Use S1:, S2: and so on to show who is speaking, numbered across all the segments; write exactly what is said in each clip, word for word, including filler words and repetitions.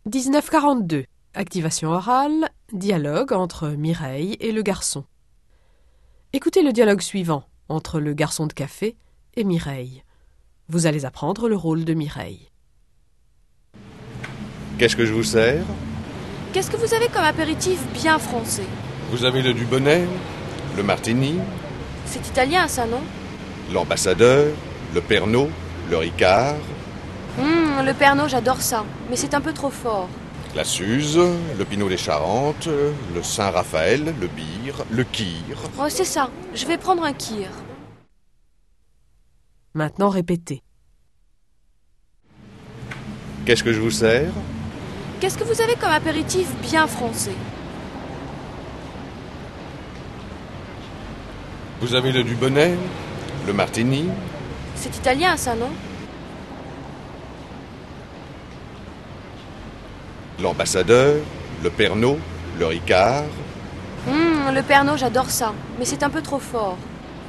S1: dix-neuf quarante-deux. Activation orale, dialogue entre Mireille et le garçon. Écoutez le dialogue suivant entre le garçon de café et Mireille. Vous allez apprendre le rôle de Mireille.
S2: Qu'est-ce que je vous sers?
S3: Qu'est-ce que vous avez comme apéritif bien français?
S2: Vous avez le Dubonnet, le Martini,
S3: C'est italien ça, non?
S2: l'Ambassadeur, le Pernod, le Ricard,
S3: Hum, le Pernod, j'adore ça, mais c'est un peu trop fort.
S2: la Suze, le Pinot des Charentes, le Saint-Raphaël, le Bire, le Kir.
S3: Oh, c'est ça, je vais prendre un kir.
S1: Maintenant répétez.
S2: Qu'est-ce que je vous sers?
S3: Qu'est-ce que vous avez comme apéritif bien français?
S2: Vous avez le Dubonnet, le Martini,
S3: C'est italien ça, non?
S2: l'Ambassadeur, le Pernod, le Ricard,
S3: Hum, le Pernod, j'adore ça, mais c'est un peu trop fort.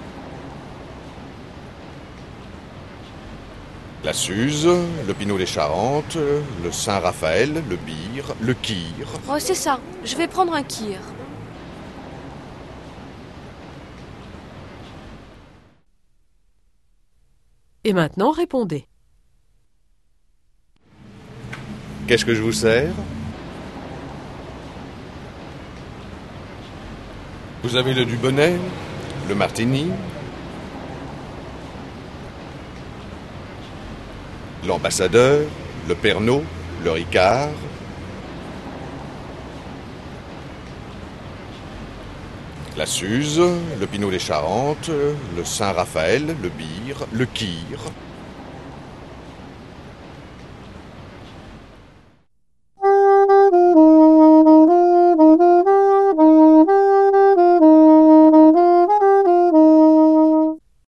S2: la Suze, le Pinot des Charentes, le Saint-Raphaël, le Bire, le Kir.
S3: Oh, c'est ça, je vais prendre un kir.
S1: Et maintenant répondez.
S2: Qu'est-ce que je vous sers? Vous avez le Dubonnet, le Martini, l'Ambassadeur, le Pernod, le Ricard, la Suze, le Pinot des Charentes, le Saint-Raphaël, le Bire, le Kir.